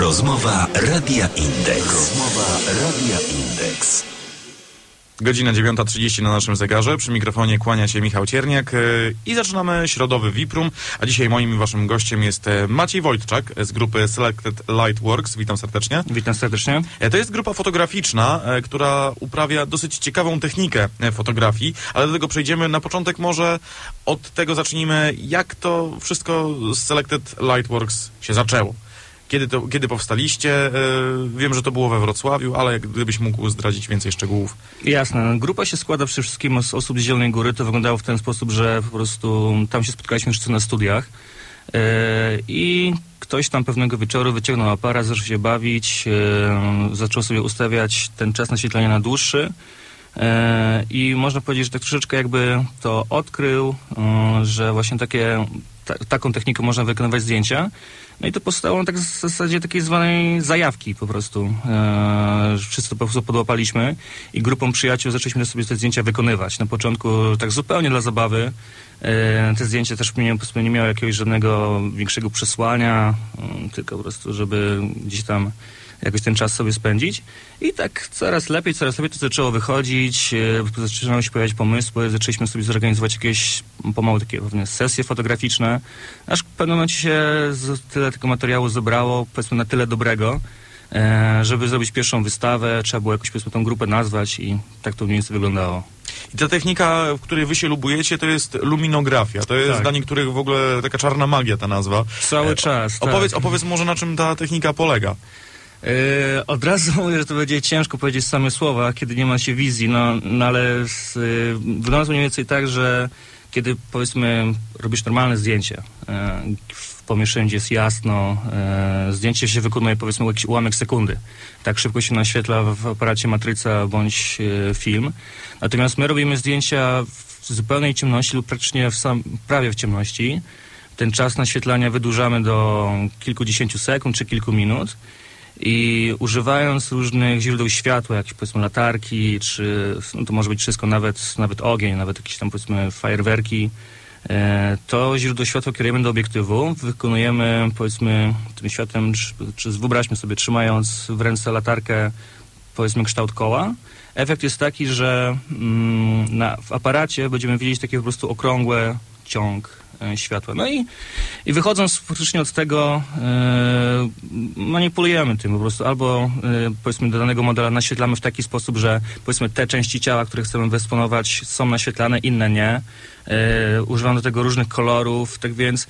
Rozmowa Radia Indeks. Godzina 9:30 na naszym zegarze. Przy mikrofonie kłania się Michał Cierniak i zaczynamy środowy VIP-Room. A dzisiaj moim i waszym gościem jest Maciej Wojtczak z grupy Selected Lightworks. Witam serdecznie. Witam serdecznie. To jest grupa fotograficzna, która uprawia dosyć ciekawą technikę fotografii, ale do tego przejdziemy. Na początek może od tego zacznijmy, jak to wszystko z Selected Lightworks się zaczęło. Kiedy powstaliście? Wiem, że to było we Wrocławiu, ale gdybyś mógł zdradzić więcej szczegółów. Jasne. Grupa się składa przede wszystkim z osób z Zielonej Góry. To wyglądało w ten sposób, że po prostu tam się spotkaliśmy jeszcze na studiach i ktoś tam pewnego wieczoru wyciągnął aparat, zaczął się bawić, zaczął sobie ustawiać ten czas naświetlania na dłuższy i można powiedzieć, że tak troszeczkę jakby to odkrył, że właśnie taką techniką można wykonywać zdjęcia. No i to powstało tak w zasadzie takiej zwanej zajawki po prostu. Wszyscy to po prostu podłapaliśmy i grupą przyjaciół zaczęliśmy sobie te zdjęcia wykonywać. Na początku tak zupełnie dla zabawy. Te zdjęcia też nie miały jakiegoś żadnego większego przesłania, tylko po prostu, żeby gdzieś tam jakoś ten czas sobie spędzić. I tak coraz lepiej to zaczęło wychodzić, zaczynały się pojawiać pomysły, zaczęliśmy sobie zorganizować jakieś pomału takie pewne sesje fotograficzne, aż w pewnym momencie się tyle tego materiału zebrało, powiedzmy na tyle dobrego, żeby zrobić pierwszą wystawę, trzeba było jakoś powiedzmy tą grupę nazwać i tak to mniej więcej wyglądało. I ta technika, w której wy się lubujecie, to jest luminografia. To jest dla niektórych w ogóle taka czarna magia ta nazwa. Cały czas, Opowiedz może, na czym ta technika polega. Od razu mówię, że to będzie ciężko powiedzieć same słowa, kiedy nie ma się wizji, no ale wygląda to mniej więcej tak, że kiedy powiedzmy robisz normalne zdjęcie w pomieszczeniu, gdzie jest jasno, zdjęcie się wykonuje powiedzmy jakiś ułamek sekundy. Tak szybko się naświetla w aparacie matryca bądź film. Natomiast my robimy zdjęcia w zupełnej ciemności lub praktycznie prawie w ciemności. Ten czas naświetlania wydłużamy do kilkudziesięciu sekund czy kilku minut. I używając różnych źródeł światła, jakieś powiedzmy latarki, czy no to może być wszystko, nawet ogień, nawet jakieś tam powiedzmy fajerwerki, to źródło światła kierujemy do obiektywu, wykonujemy powiedzmy tym światłem, czy wyobraźmy sobie, trzymając w ręce latarkę powiedzmy kształt koła. Efekt jest taki, że w aparacie będziemy widzieć taki po prostu okrągły ciąg światła. No i wychodząc faktycznie od tego manipulujemy tym po prostu. Albo powiedzmy do danego modela naświetlamy w taki sposób, że powiedzmy te części ciała, które chcemy wyeksponować, są naświetlane, inne nie. Używam do tego różnych kolorów, tak więc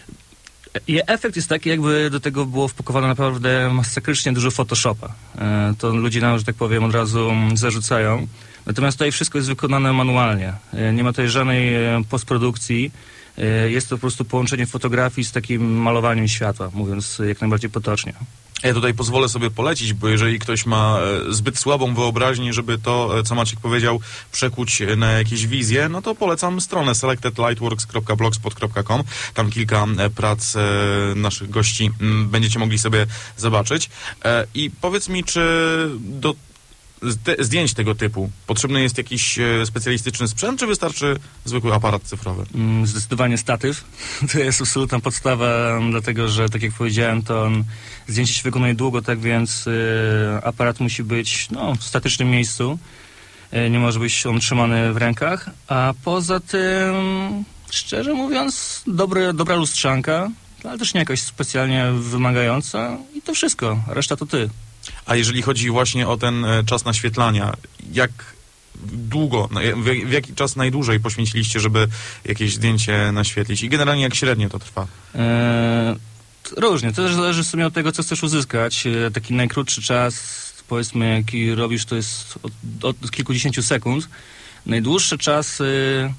efekt jest taki, jakby do tego było wpakowane naprawdę masakrycznie dużo Photoshopa. To ludzie nam, że tak powiem, od razu zarzucają. Natomiast tutaj wszystko jest wykonane manualnie. Nie ma tutaj żadnej postprodukcji. Jest to po prostu połączenie fotografii z takim malowaniem światła, mówiąc jak najbardziej potocznie. Ja tutaj pozwolę sobie polecić, bo jeżeli ktoś ma zbyt słabą wyobraźnię, żeby to, co Maciek powiedział, przekuć na jakieś wizje, no to polecam stronę selectedlightworks.blogspot.com. Tam kilka prac naszych gości będziecie mogli sobie zobaczyć. I powiedz mi, czy do zdjęć tego typu potrzebny jest jakiś specjalistyczny sprzęt, czy wystarczy zwykły aparat cyfrowy? Zdecydowanie statyw. To jest absolutna podstawa, dlatego że, tak jak powiedziałem, to zdjęcie się wykonuje długo, tak więc aparat musi być w statycznym miejscu. Nie może być on trzymany w rękach. A poza tym, szczerze mówiąc, dobra lustrzanka, ale też nie jakaś specjalnie wymagająca i to wszystko. Reszta to ty. A jeżeli chodzi właśnie o ten czas naświetlania, jak długo, w jaki czas najdłużej poświęciliście, żeby jakieś zdjęcie naświetlić? I generalnie jak średnio to trwa? Różnie. To też zależy w sumie od tego, co chcesz uzyskać. Taki najkrótszy czas, powiedzmy, jaki robisz, to jest od kilkudziesięciu sekund. Najdłuższe czasy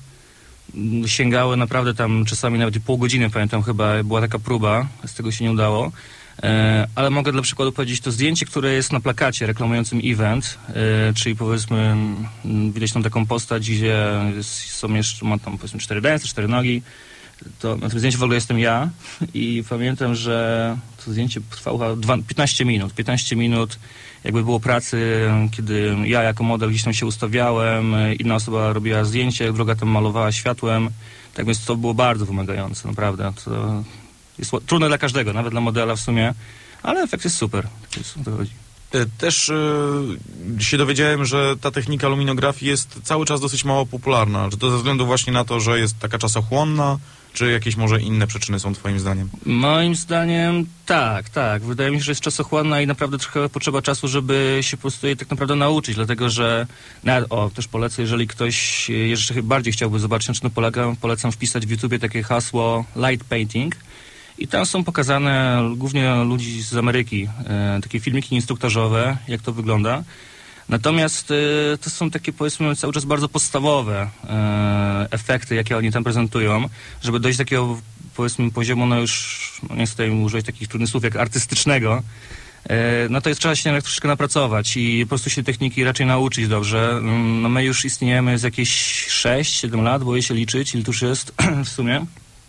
sięgały naprawdę tam czasami nawet pół godziny, pamiętam chyba, była taka próba, z tego się nie udało. Ale mogę dla przykładu powiedzieć, to zdjęcie, które jest na plakacie reklamującym event, czyli powiedzmy widać tam taką postać, gdzie ma tam powiedzmy 4 ręce, 4 nogi. To na tym zdjęciu w ogóle jestem ja i pamiętam, że to zdjęcie trwało 15 minut. 15 minut jakby było pracy, kiedy ja jako model gdzieś tam się ustawiałem, inna osoba robiła zdjęcie, druga tam malowała światłem. Tak więc to było bardzo wymagające, naprawdę. To jest trudne dla każdego, nawet dla modela w sumie, ale efekt jest super. O to chodzi. Też się dowiedziałem, że ta technika luminografii jest cały czas dosyć mało popularna. Czy to ze względu właśnie na to, że jest taka czasochłonna, czy jakieś może inne przyczyny są twoim zdaniem? Moim zdaniem tak. Wydaje mi się, że jest czasochłonna i naprawdę trochę potrzeba czasu, żeby się po prostu jej tak naprawdę nauczyć, dlatego że też polecę, jeżeli ktoś jeszcze bardziej chciałby zobaczyć, na czym to polega, polecam wpisać w YouTubie takie hasło light painting i tam są pokazane głównie ludzi z Ameryki, takie filmiki instruktażowe, jak to wygląda. Natomiast to są takie, powiedzmy, cały czas bardzo podstawowe efekty, jakie oni tam prezentują, żeby dojść do takiego, powiedzmy, poziomu, nie chcę używać takich trudnych słów, jak artystycznego, no to jest trzeba się troszeczkę napracować i po prostu się techniki raczej nauczyć dobrze. No my już istniejemy z jakieś 6-7 lat, boję się liczyć, ile to już jest w sumie,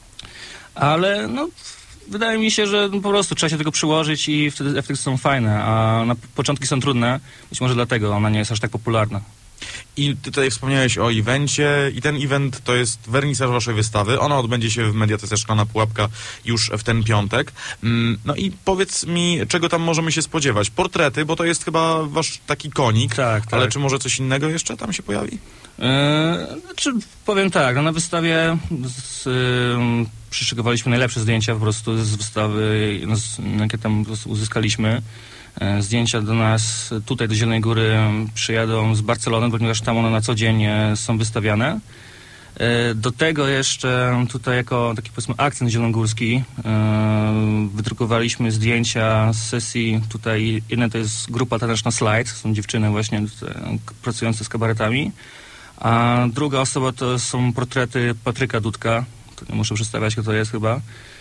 ale no... Wydaje mi się, że po prostu trzeba się tego przyłożyć i wtedy efekty są fajne, a początki są trudne, być może dlatego ona nie jest aż tak popularna. I ty tutaj wspomniałeś o evencie i ten event to jest wernisaż waszej wystawy. Ona odbędzie się w Mediatece Szklana Pułapka już w ten piątek. No i powiedz mi, czego tam możemy się spodziewać? Portrety, bo to jest chyba wasz taki konik, tak. Ale czy może coś innego jeszcze tam się pojawi? Powiem tak, na wystawie przyszykowaliśmy najlepsze zdjęcia po prostu z wystawy, jakie tam uzyskaliśmy. Zdjęcia do nas, tutaj do Zielonej Góry przyjadą z Barcelony, ponieważ tam one na co dzień są wystawiane. Do tego jeszcze tutaj jako taki, powiedzmy, akcent zielonogórski wydrukowaliśmy zdjęcia z sesji. Tutaj jedna to jest grupa Taneczna Slide, są dziewczyny właśnie pracujące z kabaretami, a druga osoba to są portrety Patryka Dudka. To nie muszę przedstawiać, kto to jest chyba.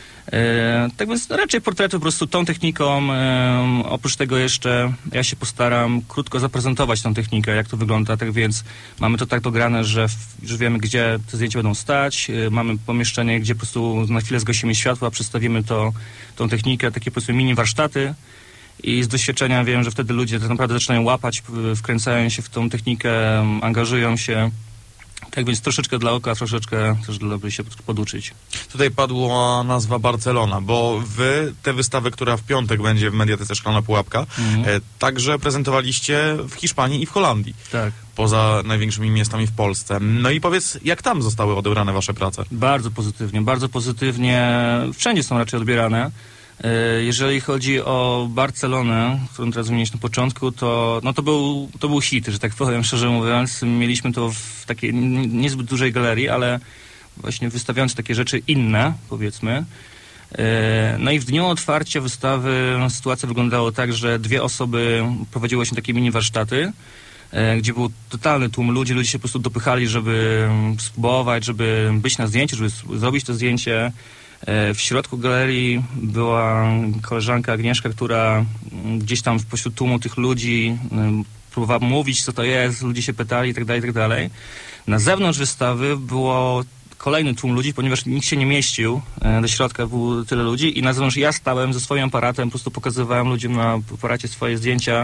Tak więc raczej portrety po prostu tą techniką. Oprócz tego jeszcze ja się postaram krótko zaprezentować tą technikę, jak to wygląda. Tak więc mamy to tak dograne, że już wiemy, gdzie te zdjęcia będą stać. Mamy pomieszczenie, gdzie po prostu na chwilę zgasimy światła, przedstawimy tą technikę, takie, powiedzmy, mini warsztaty. I z doświadczenia wiem, że wtedy ludzie tak naprawdę zaczynają łapać, wkręcają się w tą technikę, angażują się. Tak więc troszeczkę dla oka, troszeczkę też żeby się poduczyć. Tutaj padła nazwa Barcelona, bo wy tę wystawę, która w piątek będzie w Mediatece Szklana Pułapka, także prezentowaliście w Hiszpanii i w Holandii. Tak. Poza największymi miastami w Polsce. No i powiedz, jak tam zostały odebrane wasze prace? Bardzo pozytywnie. Wszędzie są raczej odbierane. Jeżeli chodzi o Barcelonę, którą teraz wymieniłeś na początku, to był hit, że tak powiem, szczerze mówiąc. Mieliśmy to w takiej niezbyt dużej galerii, ale właśnie wystawiając takie rzeczy inne, powiedzmy. No i w dniu otwarcia wystawy sytuacja wyglądała tak, że 2 osoby prowadziły właśnie takie mini warsztaty, gdzie był totalny tłum ludzi. Ludzie się po prostu dopychali, żeby spróbować, żeby być na zdjęciu, żeby zrobić to zdjęcie. W środku galerii była koleżanka Agnieszka, która gdzieś tam pośród tłumu tych ludzi próbowała mówić, co to jest, ludzie się pytali itd. Na zewnątrz wystawy było kolejny tłum ludzi, ponieważ nikt się nie mieścił, do środka było tyle ludzi i na zewnątrz ja stałem ze swoim aparatem, po prostu pokazywałem ludziom na aparacie swoje zdjęcia.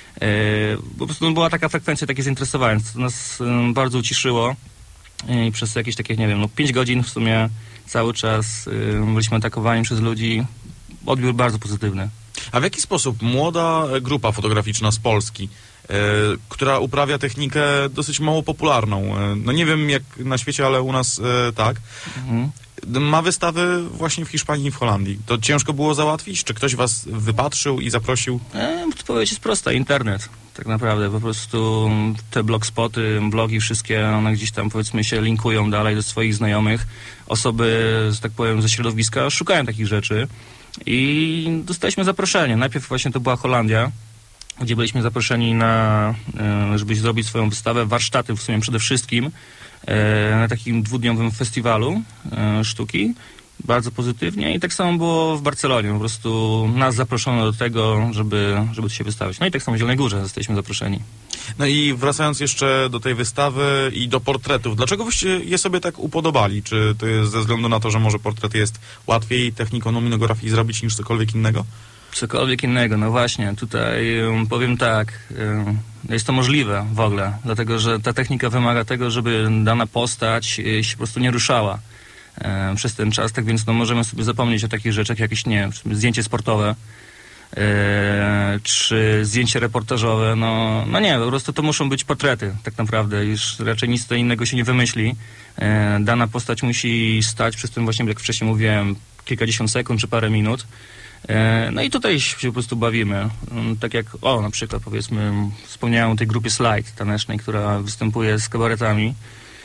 Po prostu była taka frekwencja, takie zainteresowanie, to nas bardzo uciszyło i przez jakieś takie, 5 godzin w sumie cały czas byliśmy atakowani przez ludzi. Odbiór bardzo pozytywny. A w jaki sposób młoda grupa fotograficzna z Polski, która uprawia technikę dosyć mało popularną, no nie wiem jak na świecie, ale u nas tak, ma wystawy właśnie w Hiszpanii i w Holandii. To ciężko było załatwić? Czy ktoś was wypatrzył i zaprosił? Odpowiedź jest prosta. Internet. Tak naprawdę. Po prostu te blogspoty, blogi wszystkie, one gdzieś tam, powiedzmy, się linkują dalej do swoich znajomych. Osoby, że tak powiem, ze środowiska szukają takich rzeczy. I dostaliśmy zaproszenie. Najpierw właśnie to była Holandia, gdzie byliśmy zaproszeni żeby zrobić swoją wystawę. Warsztaty w sumie przede wszystkim na takim 2-dniowym festiwalu sztuki. Bardzo pozytywnie i tak samo było w Barcelonie. Po prostu nas zaproszono do tego, żeby się wystawić. No i tak samo w Zielonej Górze zostaliśmy zaproszeni. No i wracając jeszcze do tej wystawy i do portretów, dlaczego byście je sobie tak upodobali? Czy to jest ze względu na to, że może portret jest łatwiej techniką luminografii zrobić niż cokolwiek innego? Cokolwiek innego, no właśnie. Tutaj powiem tak, jest to możliwe w ogóle, dlatego że ta technika wymaga tego, żeby dana postać się po prostu nie ruszała przez ten czas, tak więc możemy sobie zapomnieć o takich rzeczach, jakieś zdjęcie sportowe. czy zdjęcie reportażowe, no nie, po prostu to muszą być portrety, tak naprawdę, już raczej nic innego się nie wymyśli. Dana postać musi stać przez tym właśnie, jak wcześniej mówiłem, kilkadziesiąt sekund czy parę minut. No i tutaj się po prostu bawimy. Tak jak, na przykład powiedzmy, wspomniałem o tej grupie Slide tanecznej, która występuje z kabaretami.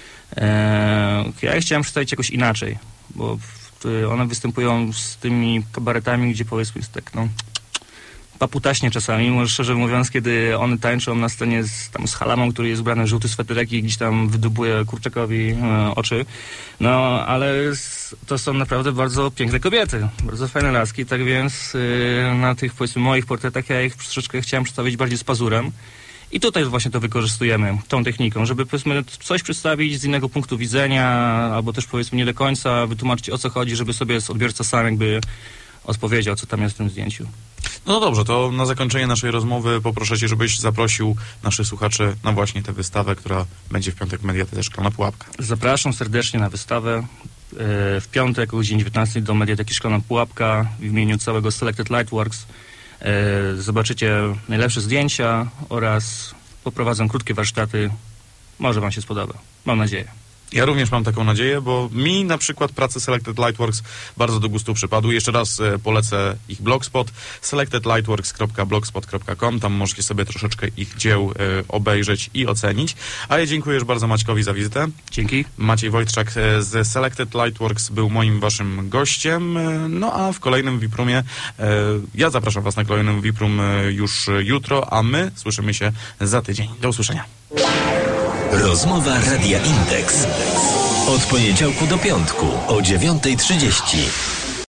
Ja chciałem przedstawić jakoś inaczej, bo one występują z tymi kabaretami, gdzie powiedzmy jest tak, paputaśnie czasami, może szczerze mówiąc, kiedy one tańczą na scenie z Halamą, który jest ubrany w żółty sweterek i gdzieś tam wydubuje Kurczakowi oczy. No, ale to są naprawdę bardzo piękne kobiety, bardzo fajne laski, tak więc na tych, powiedzmy, moich portretach ja ich troszeczkę chciałem przedstawić bardziej z pazurem. I tutaj właśnie to wykorzystujemy, tą techniką, żeby, powiedzmy, coś przedstawić z innego punktu widzenia, albo też, powiedzmy, nie do końca wytłumaczyć, o co chodzi, żeby sobie odbiorca sam jakby odpowiedział, co tam jest w tym zdjęciu. No dobrze, to na zakończenie naszej rozmowy poproszę cię, żebyś zaprosił naszych słuchaczy na właśnie tę wystawę, która będzie w piątek w Mediatece Szklana Pułapka. Zapraszam serdecznie na wystawę w piątek o godzinie 19 do Mediateki Szklana Pułapka w imieniu całego Selected Lightworks. Zobaczycie najlepsze zdjęcia oraz poprowadzę krótkie warsztaty. Może wam się spodoba. Mam nadzieję. Ja również mam taką nadzieję, bo mi na przykład prace Selected Lightworks bardzo do gustu przypadły. Jeszcze raz polecę ich blogspot selectedlightworks.blogspot.com. Tam możecie sobie troszeczkę ich dzieł obejrzeć i ocenić. A ja dziękuję już bardzo Maćkowi za wizytę. Dzięki. Maciej Wojtczak z Selected Lightworks był moim waszym gościem. No a w kolejnym VIP-roomie ja zapraszam was na kolejny VIP-room już jutro, a my słyszymy się za tydzień. Do usłyszenia. Rozmowa Radia Indeks. Od poniedziałku do piątku o 9:30.